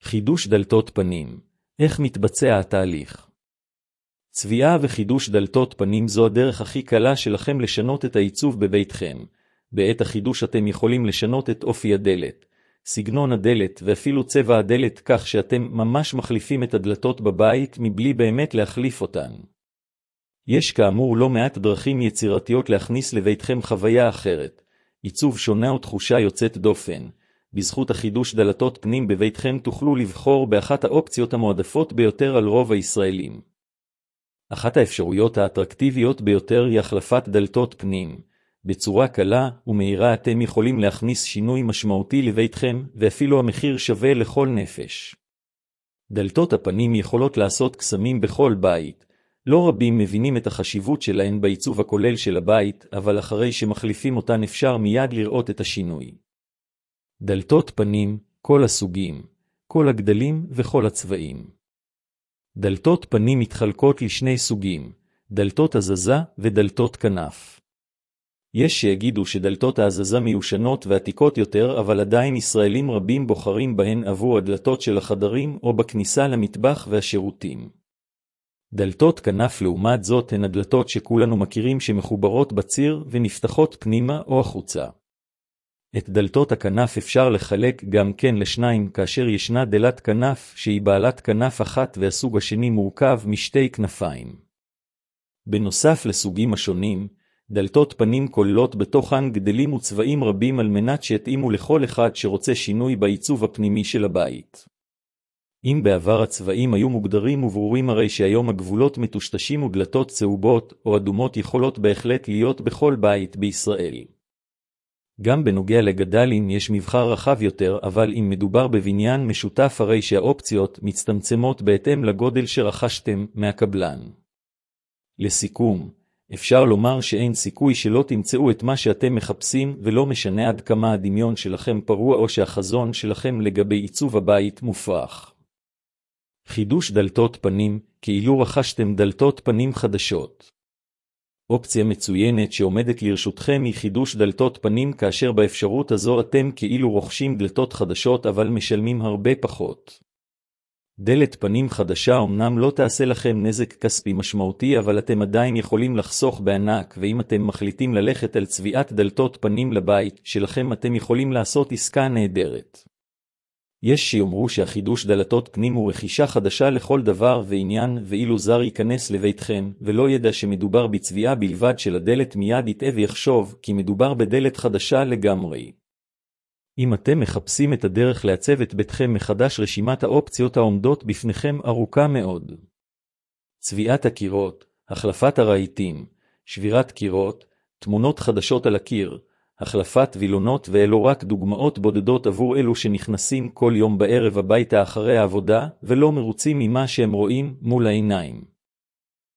חידוש דלתות פנים. איך מתבצע התהליך? צביעה וחידוש דלתות פנים זו הדרך הכי קלה שלכם לשנות את העיצוב בביתכם. בעת החידוש אתם יכולים לשנות את אופי הדלת, סגנון הדלת ואפילו צבע הדלת כך שאתם ממש מחליפים את הדלתות בבית מבלי באמת להחליף אותן. יש כאמור לא מעט דרכים יצירתיות להכניס לביתכם חוויה אחרת, עיצוב שונה ותחושה יוצאת דופן. בזכות החידוש דלתות פנים בביתכם תוכלו לבחור באחת האופציות המועדפות ביותר על רוב הישראלים. אחת האפשרויות האטרקטיביות ביותר היא החלפת דלתות פנים. בצורה קלה ומהירה אתם יכולים להכניס שינוי משמעותי לביתכם, ואפילו המחיר שווה לכל נפש. דלתות הפנים יכולות לעשות קסמים בכל בית. לא רבים מבינים את החשיבות שלהן בעיצוב הכולל של הבית, אבל אחרי שמחליפים אותן אפשר מיד לראות את השינוי. דלתות פנים, כל הסוגים, כל הגדלים וכל הצבעים. דלתות פנים מתחלקות לשני סוגים, דלתות הזזה ודלתות כנף. יש שיגידו שדלתות ההזזה מיושנות ועתיקות יותר, אבל עדיין ישראלים רבים בוחרים בהן עבור הדלתות של החדרים או בכניסה למטבח והשירותים. דלתות כנף לעומת זאת הן הדלתות שכולנו מכירים שמחוברות בציר ונפתחות פנימה או החוצה. את דלתות הכנף אפשר לחלק גם כן לשניים, כאשר ישנה דלת כנף שהיא בעלת כנף אחת והסוג השני מורכב משתי כנפיים. בנוסף לסוגים השונים, דלתות פנים כוללות בתוכן גדלים וצבעים רבים על מנת שיתאימו לכל אחד שרוצה שינוי בעיצוב הפנימי של הבית. אם בעבר הצבעים היו מוגדרים וברורים, הרי שהיום הגבולות מטושטשים ודלתות צהובות או אדומות יכולות בהחלט להיות בכל בית בישראל. גם בנוגע לגדלים יש מבחר רחב יותר, אבל אם מדובר בבניין משותף הרי שהאופציות מצטמצמות בהתאם לגודל שרכשתם מהקבלן. לסיכום, אפשר לומר שאין סיכוי שלא תמצאו את מה שאתם מחפשים, ולא משנה עד כמה הדמיון שלכם פרוע או שהחזון שלכם לגבי עיצוב הבית מופרך. חידוש דלתות פנים, כאילו רכשתם דלתות פנים חדשות. אופציה מצוינת שעומדת לרשותכם היא חידוש דלתות פנים, כאשר באפשרות הזו אתם כאילו רוכשים דלתות חדשות אבל משלמים הרבה פחות. דלת פנים חדשה אמנם לא תעשה לכם נזק כספי משמעותי, אבל אתם עדיין יכולים לחסוך בענק, ואם אתם מחליטים ללכת על צביעת דלתות פנים לבית שלכם אתם יכולים לעשות עסקה נהדרת. יש שיאמרו שהחידוש דלתות פנים הוא רכישה חדשה לכל דבר ועניין, ואילו זר ייכנס לביתכם ולא ידע שמדובר בצביעה בלבד של הדלת מיד יטעה ויחשוב כי מדובר בדלת חדשה לגמרי. אם אתם מחפשים את הדרך לעצב את ביתכם מחדש, רשימת האופציות העומדות בפניכם ארוכה מאוד. צביעת הקירות, החלפת הרהיטים, שבירת קירות, תמונות חדשות על הקיר, החלפת וילונות, ואלו רק דוגמאות בודדות עבור אלו שנכנסים כל יום בערב הביתה אחרי העבודה ולא מרוצים ממה שהם רואים מול העיניים.